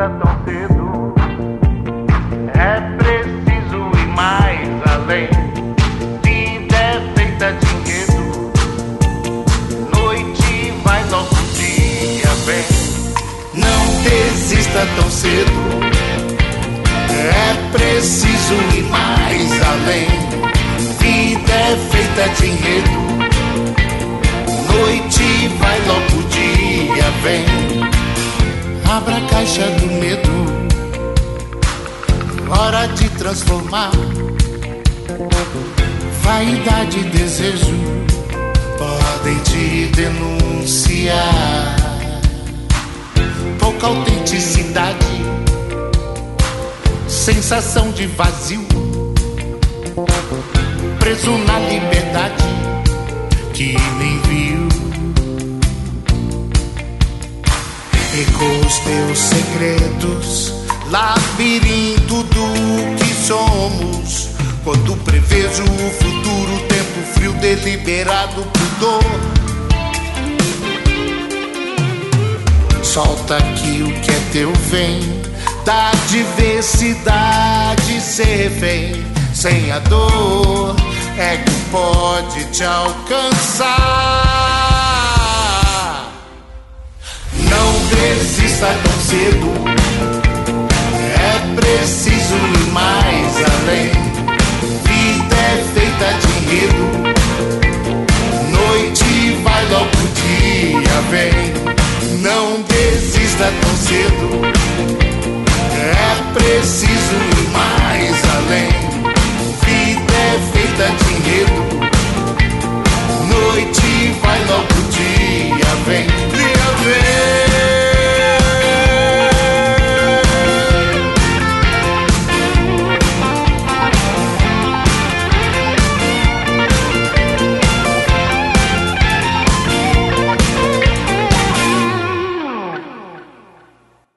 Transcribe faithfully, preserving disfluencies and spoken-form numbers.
desista tão cedo. É preciso ir mais além. Vida é feita de enredo. Noite vai, logo dia vem. Não desista tão cedo. É preciso ir mais além. Vida é feita de enredo. Noite vai, logo dia vem. Abra a caixa do medo. Hora de transformar. Vaidade e desejo podem te denunciar. Pouca autenticidade, sensação de vazio, preso na liberdade que nem viu. Ecoa os teus segredos, labirinto do que somos. Quando prevejo o futuro, tempo frio, deliberado pudor. Solta aqui o que é teu, vem da diversidade, ser refém. Sem a dor é que pode te alcançar. Não desista tão cedo. É preciso ir mais além. Vida é feita de enredo. Noite vai, logo dia vem. Não desista tão cedo. É preciso ir